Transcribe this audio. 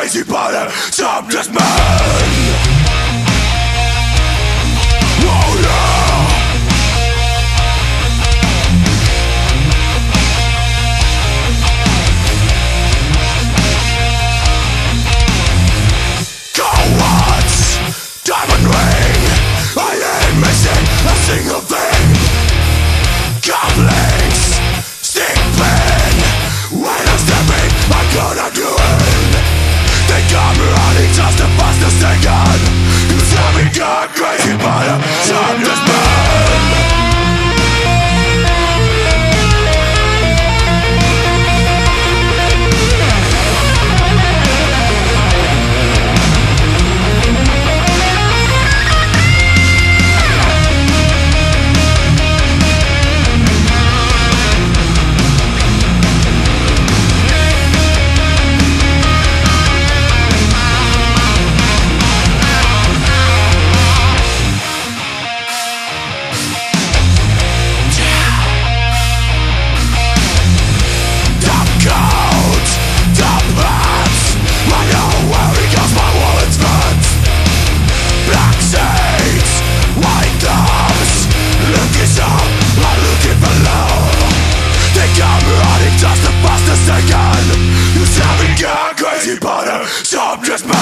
crazy, but I'm just man. Oh yeah. Go once, diamond ring. I ain't missing a single thing. Coughlinks, stick pin. When I'm stepping, I'm gonna do it. They got me running just to bust a second. You tell me God crazy, but I'm just man. Just